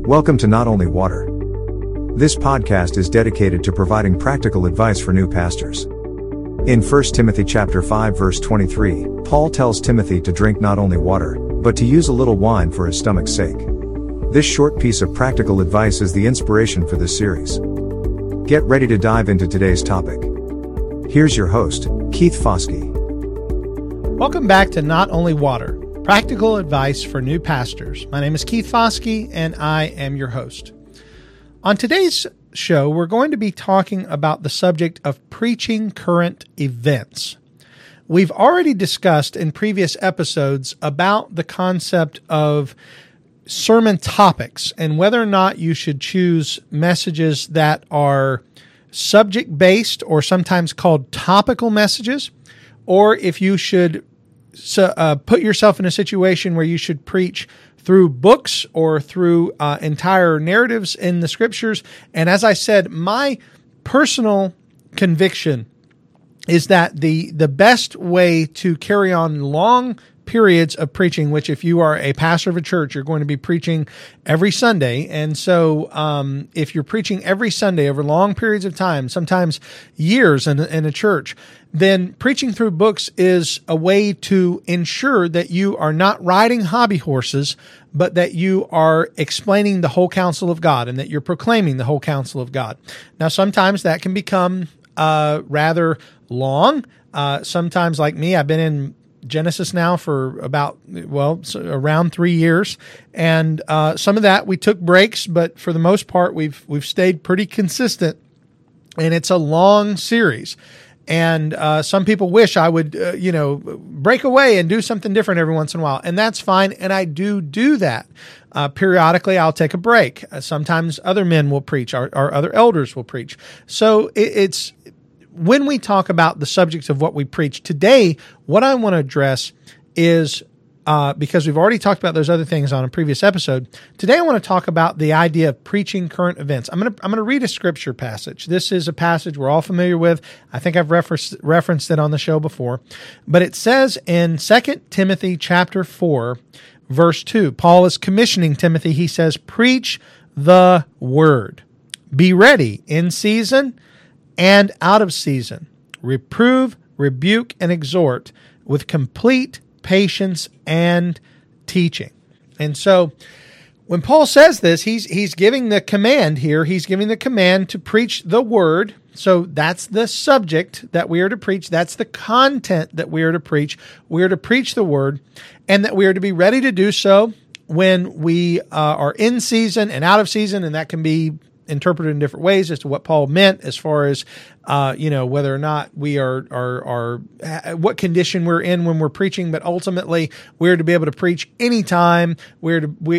Welcome to Not Only Water. This podcast is dedicated to providing practical advice for new pastors. In 1 Timothy chapter 5 verse 23, Paul tells Timothy to drink not only water, but to use a little wine for his stomach's sake. This short piece of practical advice is the inspiration for this series. Get ready to dive into today's topic. Here's your host, Keith Foskey. Welcome back to Not Only Water, practical advice for new pastors. My name is Keith Foskey, and I am your host. On today's show, we're going to be talking about the subject of preaching current events. We've already discussed in previous episodes about the concept of sermon topics and whether or not you should choose messages that are subject-based or sometimes called topical messages, or if you should put yourself in a situation where you should preach through books or through entire narratives in the scriptures. And as I said, my personal conviction is that the best way to carry on long periods of preaching, which if you are a pastor of a church, you're going to be preaching every Sunday. And so if you're preaching every Sunday over long periods of time, sometimes years in a church, then preaching through books is a way to ensure that you are not riding hobby horses, but that you are explaining the whole counsel of God and that you're proclaiming the whole counsel of God. Now, sometimes that can become rather long. Sometimes, like me, I've been in Genesis now for around 3 years. And some of that we took breaks, but for the most part, we've stayed pretty consistent, and it's a long series. And some people wish I would, break away and do something different every once in a while. And that's fine. And I do that. Periodically, I'll take a break. Sometimes other men will preach, our other elders will preach. So it's when we talk about the subjects of what we preach today, what I want to address is, because we've already talked about those other things on a previous episode, today I want to talk about the idea of preaching current events. I'm going to read a scripture passage. This is a passage we're all familiar with. I think I've referenced it on the show before. But it says in 2 Timothy chapter 4, verse 2, Paul is commissioning Timothy. He says, "Preach the word. Be ready in season and out of season. Reprove, rebuke, and exhort with complete patience and teaching." And so when Paul says this, he's giving the command here. He's giving the command to preach the word. So that's the subject that we are to preach. That's the content that we are to preach. We are to preach the word, and that we are to be ready to do so when we are in season and out of season. And that can be interpreted in different ways as to what Paul meant as far as, whether or not we are what condition we're in when we're preaching. But ultimately, we're to be able to preach anytime. We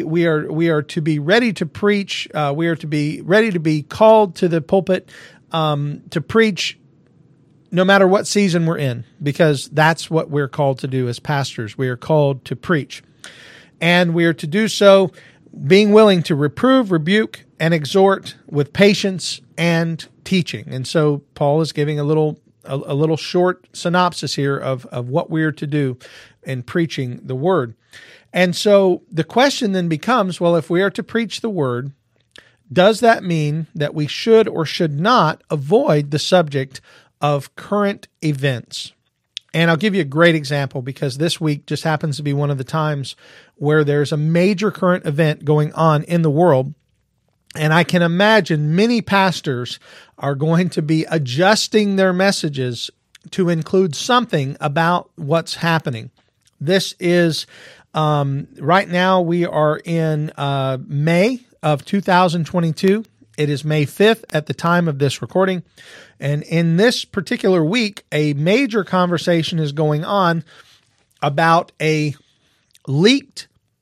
are to be ready to preach. We are to be ready to be called to the pulpit to preach no matter what season we're in, because that's what we're called to do as pastors. We are called to preach, and we are to do so being willing to reprove, rebuke, and exhort with patience and teaching. And so Paul is giving a little short synopsis here of what we're to do in preaching the word. And so the question then becomes, well, if we are to preach the word, does that mean that we should or should not avoid the subject of current events? And I'll give you a great example, because this week just happens to be one of the times where there's a major current event going on in the world. And I can imagine many pastors are going to be adjusting their messages to include something about what's happening. This is, right now we are in May of 2022. It is May 5th at the time of this recording. And in this particular week, a major conversation is going on about a leaked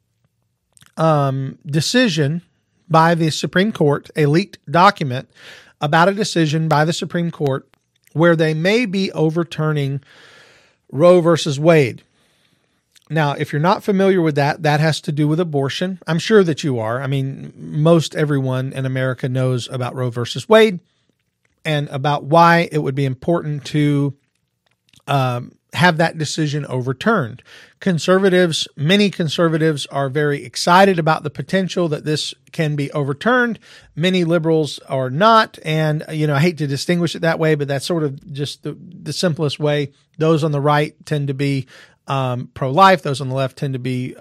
decision by the Supreme Court, a leaked document about a decision by the Supreme Court where they may be overturning Roe versus Wade. Now, if you're not familiar with that has to do with abortion. I'm sure that you are. I mean, most everyone in America knows about Roe versus Wade and about why it would be important to have that decision overturned. Many conservatives are very excited about the potential that this can be overturned. Many liberals are not. And, I hate to distinguish it that way, but that's sort of just the simplest way. Those on the right tend to be pro-life. Those on the left tend to be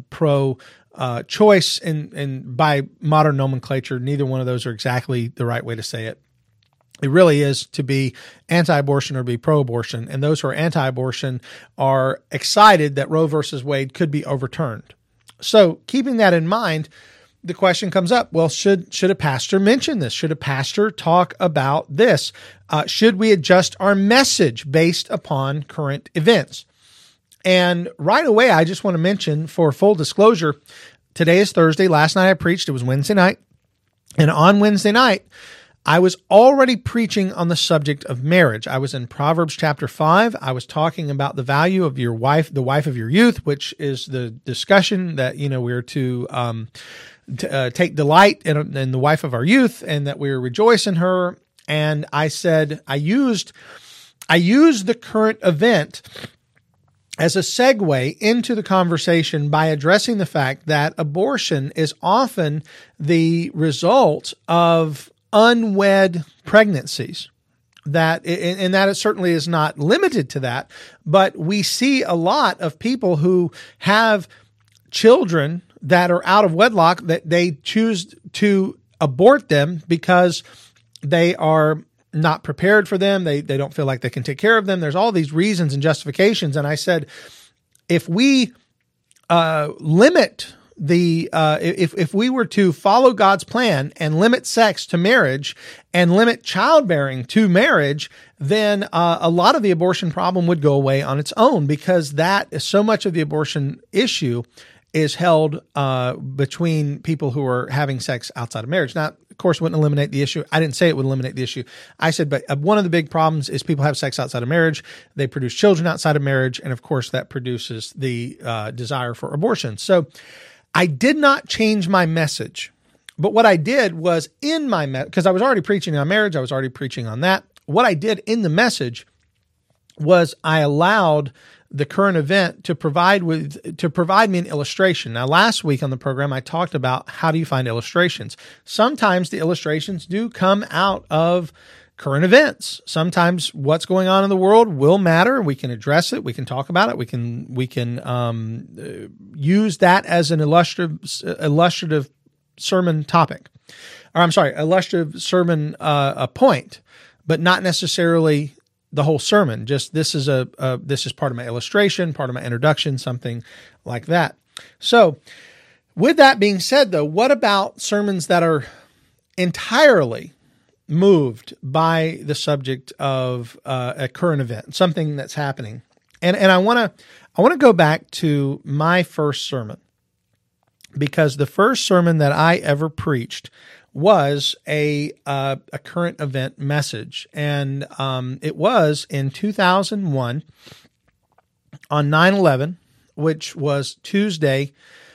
pro-choice. And by modern nomenclature, neither one of those are exactly the right way to say it. It really is to be anti-abortion or be pro-abortion. And those who are anti-abortion are excited that Roe versus Wade could be overturned. So keeping that in mind, the question comes up, well, should a pastor mention this? Should a pastor talk about this? Should we adjust our message based upon current events? And right away, I just want to mention, for full disclosure, today is Thursday. Last night I preached. It was Wednesday night. And on Wednesday night, I was already preaching on the subject of marriage. I was in Proverbs chapter 5. I was talking about the value of your wife, the wife of your youth, which is the discussion that, we're to take delight in the wife of our youth, and that we rejoice in her. And I said, I used the current event as a segue into the conversation by addressing the fact that abortion is often the result of unwed pregnancies. That it certainly is not limited to that, but we see a lot of people who have children that are out of wedlock that they choose to abort them because they are not prepared for them. They don't feel like they can take care of them. There's all these reasons and justifications. And I said, if we limit if we were to follow God's plan and limit sex to marriage and limit childbearing to marriage, then a lot of the abortion problem would go away on its own, because that so much of the abortion issue is held between people who are having sex outside of marriage. Now, of course, it wouldn't eliminate the issue. I didn't say it would eliminate the issue. I said, but one of the big problems is people have sex outside of marriage. They produce children outside of marriage. And of course, that produces the desire for abortion. So I did not change my message, but what I did was because I was already preaching on marriage, I was already preaching on that. What I did in the message was I allowed the current event to provide me an illustration. Now, last week on the program, I talked about how do you find illustrations. Sometimes the illustrations do come out of current events. Sometimes what's going on in the world will matter. We can address it. We can talk about it. We can use that as an illustrative sermon topic. Or I'm sorry, illustrative sermon point, but not necessarily the whole sermon. Just this is part of my illustration, part of my introduction, something like that. So, with that being said, though, what about sermons that are entirely moved by the subject of a current event, something that's happening? And I want to go back to my first sermon, because the first sermon that I ever preached was a current event message, and it was in 2001 on 9/11, which was Tuesday,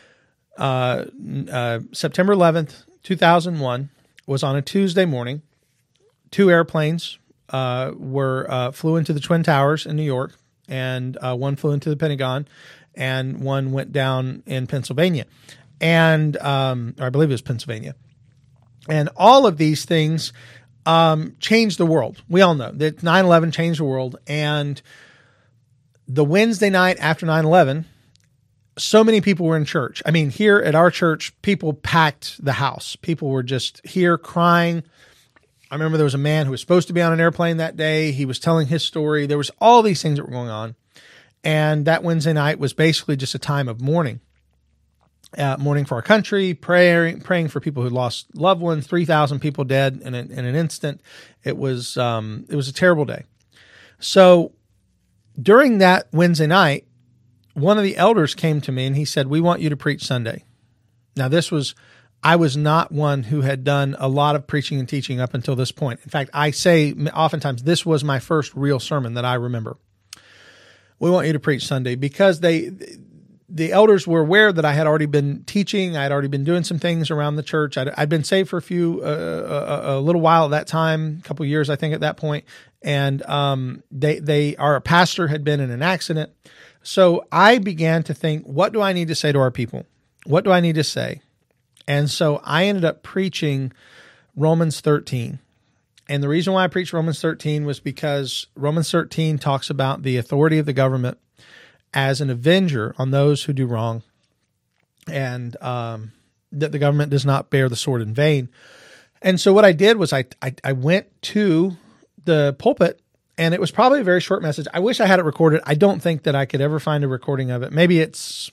September 11th, 2001, was on a Tuesday morning. 2 airplanes flew into the Twin Towers in New York, and one flew into the Pentagon, and one went down in Pennsylvania, and or I believe it was Pennsylvania. And all of these things changed the world. We all know that 9/11 changed the world, and the Wednesday night after 9/11, so many people were in church. I mean, here at our church, people packed the house. People were just here crying. I remember there was a man who was supposed to be on an airplane that day. He was telling his story. There was all these things that were going on. And that Wednesday night was basically just a time of mourning. Mourning for our country, praying for people who lost loved ones, 3,000 people dead in an instant. It was a terrible day. So during that Wednesday night, one of the elders came to me and he said, "We want you to preach Sunday." Now, I was not one who had done a lot of preaching and teaching up until this point. In fact, I say oftentimes this was my first real sermon that I remember. We want you to preach Sunday, because the elders were aware that I had already been teaching. I had already been doing some things around the church. I'd been saved for a little while at that time, a couple of years, I think, at that point. And our pastor had been in an accident. So I began to think, what do I need to say to our people? What do I need to say? And so I ended up preaching Romans 13. And the reason why I preached Romans 13 was because Romans 13 talks about the authority of the government as an avenger on those who do wrong, and that the government does not bear the sword in vain. And so what I did was I went to the pulpit, and it was probably a very short message. I wish I had it recorded. I don't think that I could ever find a recording of it. Maybe it's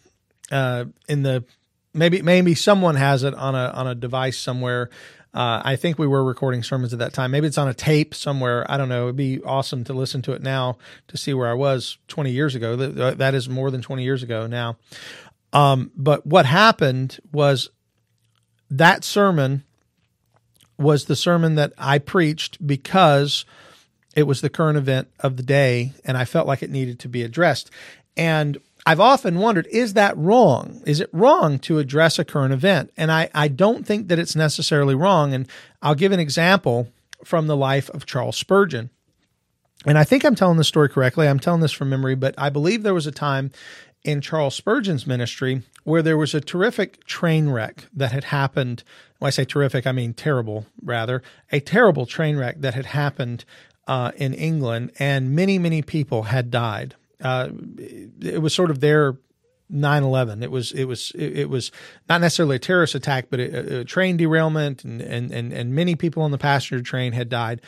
maybe someone has it on a device somewhere. I think we were recording sermons at that time. Maybe it's on a tape somewhere. I don't know. It'd be awesome to listen to it now to see where I was 20 years ago. That is more than 20 years ago now. But what happened was that sermon was the sermon that I preached because it was the current event of the day, and I felt like it needed to be addressed. And I've often wondered, is that wrong? Is it wrong to address a current event? And I don't think that it's necessarily wrong. And I'll give an example from the life of Charles Spurgeon. And I think I'm telling this story correctly. I'm telling this from memory, but I believe there was a time in Charles Spurgeon's ministry where there was a terrific train wreck that had happened. When I say terrific, I mean terrible, rather. A terrible train wreck that had happened in England, and many, many people had died. It was sort of their 9/11. It was not necessarily a terrorist attack, but a train derailment, and many people on the passenger train had died,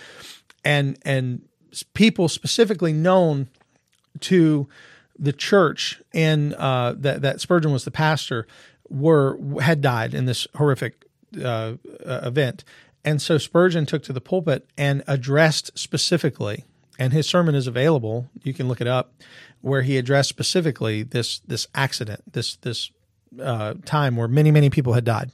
and people specifically known to the church in that Spurgeon was the pastor had died in this horrific event. And so Spurgeon took to the pulpit and addressed specifically, and his sermon is available, you can look it up, where he addressed specifically this accident, this time where many, many people had died.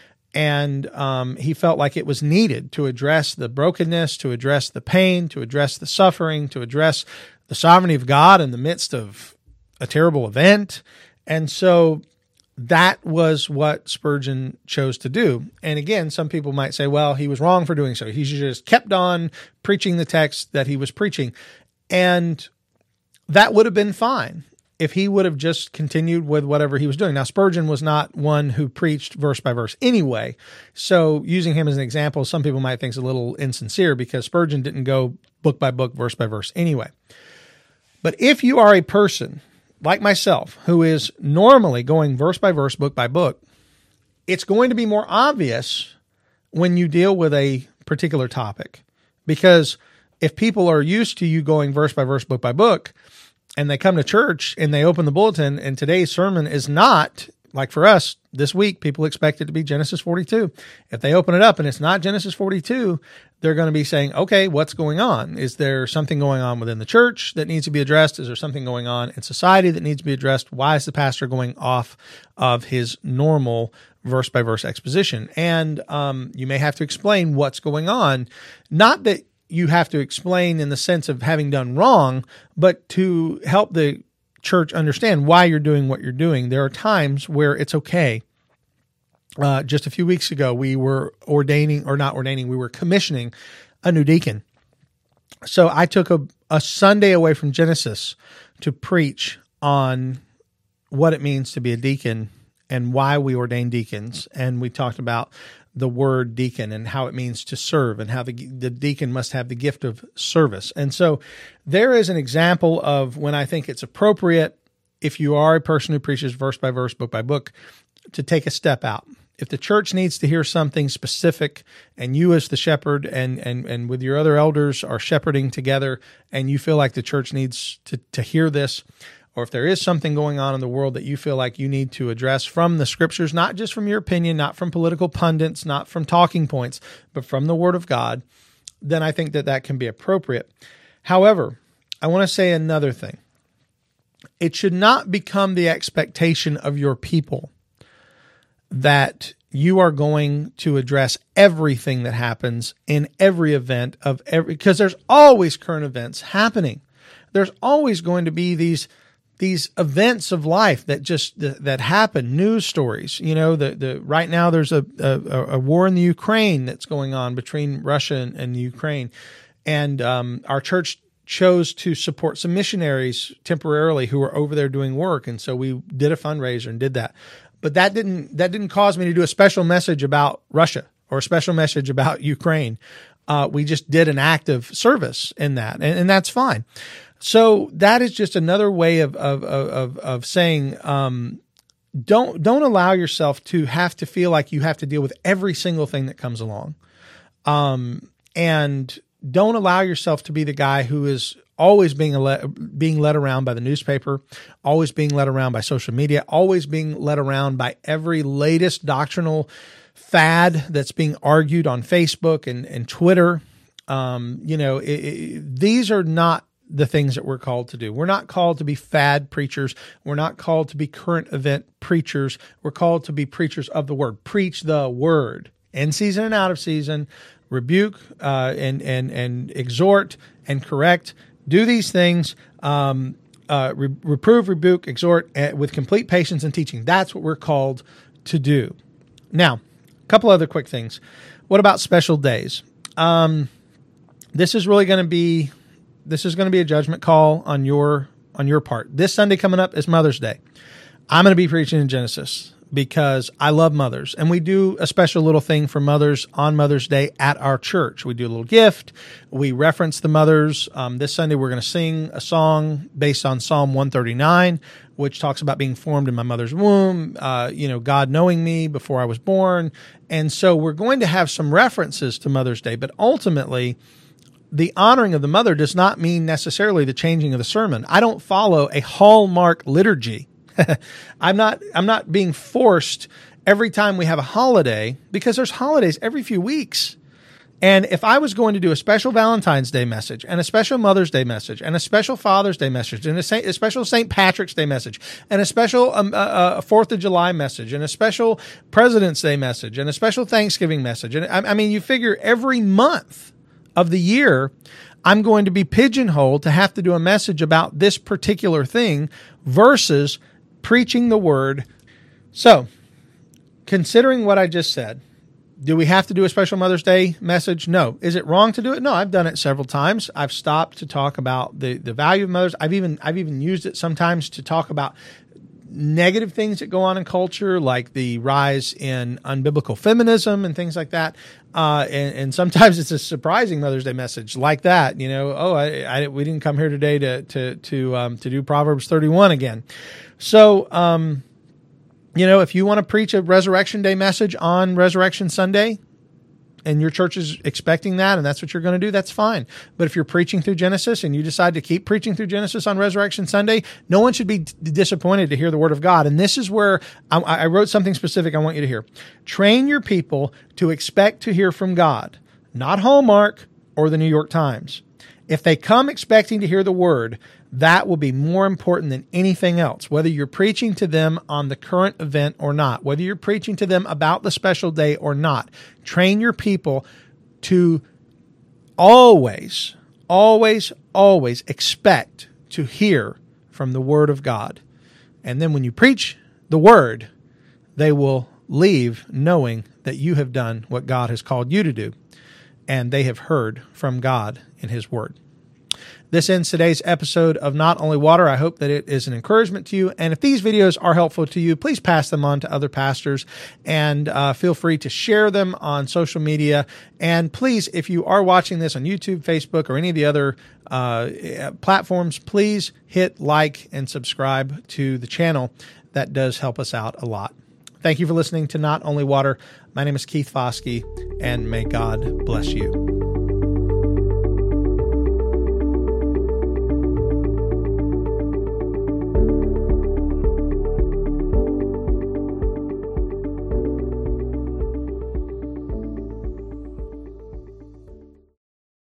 And he felt like it was needed to address the brokenness, to address the pain, to address the suffering, to address the sovereignty of God in the midst of a terrible event. And so that was what Spurgeon chose to do. And again, some people might say, well, he was wrong for doing so. He just kept on preaching the text that he was preaching. And that would have been fine if he would have just continued with whatever he was doing. Now, Spurgeon was not one who preached verse by verse anyway. So using him as an example, some people might think is a little insincere because Spurgeon didn't go book by book, verse by verse anyway. But if you are a person like myself, who is normally going verse by verse, book by book, it's going to be more obvious when you deal with a particular topic. Because if people are used to you going verse by verse, book by book, and they come to church and they open the bulletin, and today's sermon is not, like for us this week, people expect it to be Genesis 42. If they open it up and it's not Genesis 42, they're going to be saying, okay, what's going on? Is there something going on within the church that needs to be addressed? Is there something going on in society that needs to be addressed? Why is the pastor going off of his normal verse by verse exposition? And you may have to explain what's going on. Not that you have to explain in the sense of having done wrong, but to help the church understand why you're doing what you're doing. There are times where it's okay. Just a few weeks ago, we were we were commissioning a new deacon. So I took a Sunday away from Genesis to preach on what it means to be a deacon and why we ordain deacons. And we talked about the word deacon and how it means to serve and how the deacon must have the gift of service. And so there is an example of when I think it's appropriate, if you are a person who preaches verse by verse, book by book, to take a step out. If the church needs to hear something specific and you as the shepherd and with your other elders are shepherding together and you feel like the church needs to hear this, or if there is something going on in the world that you feel like you need to address from the scriptures, not just from your opinion, not from political pundits, not from talking points, but from the Word of God, then I think that can be appropriate. However, I want to say another thing. It should not become the expectation of your people that you are going to address everything that happens in every event because there's always current events happening. There's always going to be these these events of life that that happen, news stories. Right now there's a war in the Ukraine that's going on between Russia and the Ukraine, and our church chose to support some missionaries temporarily who were over there doing work, and so we did a fundraiser and did that. But that didn't cause me to do a special message about Russia or a special message about Ukraine. We just did an active service in that, and that's fine. So that is just another way of saying, don't allow yourself to have to feel like you have to deal with every single thing that comes along. And don't allow yourself to be the guy who is always being led around by the newspaper, always being led around by social media, always being led around by every latest doctrinal fad that's being argued on Facebook and Twitter. These are not the things that we're called to do. We're not called to be fad preachers. We're not called to be current event preachers. We're called to be preachers of the word. Preach the word in season and out of season. Rebuke and exhort and correct. Do these things. Reprove, rebuke, exhort with complete patience and teaching. That's what we're called to do. Now, a couple other quick things. What about special days? This is going to be a judgment call on your part. This Sunday coming up is Mother's Day. I'm going to be preaching in Genesis because I love mothers, and we do a special little thing for mothers on Mother's Day at our church. We do a little gift. We reference the mothers. This Sunday we're going to sing a song based on Psalm 139, which talks about being formed in my mother's womb, God knowing me before I was born. And so we're going to have some references to Mother's Day, but ultimately the honoring of the mother does not mean necessarily the changing of the sermon. I don't follow a Hallmark liturgy. I'm not being forced every time we have a holiday, because there's holidays every few weeks. And if I was going to do a special Valentine's Day message and a special Mother's Day message and a special Father's Day message and a special St. Patrick's Day message and a special 4th of July message and a special President's Day message and a special Thanksgiving message, and I mean, you figure every month of the year, I'm going to be pigeonholed to have to do a message about this particular thing versus preaching the word. So, considering what I just said, do we have to do a special Mother's Day message? No. Is it wrong to do it? No, I've done it several times. I've stopped to talk about the value of mothers. I've even used it sometimes to talk about negative things that go on in culture, like the rise in unbiblical feminism and things like that. And sometimes it's a surprising Mother's Day message like that. We didn't come here today to do Proverbs 31 again. So, if you want to preach a Resurrection Day message on Resurrection Sunday, and your church is expecting that, and that's what you're going to do, that's fine. But if you're preaching through Genesis and you decide to keep preaching through Genesis on Resurrection Sunday, no one should be disappointed to hear the word of God. And this is where I wrote something specific I want you to hear. Train your people to expect to hear from God, not Hallmark or the New York Times. If they come expecting to hear the word, that will be more important than anything else, whether you're preaching to them on the current event or not, whether you're preaching to them about the special day or not. Train your people to always, always, always expect to hear from the word of God. And then when you preach the word, they will leave knowing that you have done what God has called you to do, and they have heard from God in his word. This ends today's episode of Not Only Water. I hope that it is an encouragement to you. And if these videos are helpful to you, please pass them on to other pastors, and feel free to share them on social media. And please, if you are watching this on YouTube, Facebook, or any of the other platforms, please hit like and subscribe to the channel. That does help us out a lot. Thank you for listening to Not Only Water. My name is Keith Foskey, and may God bless you.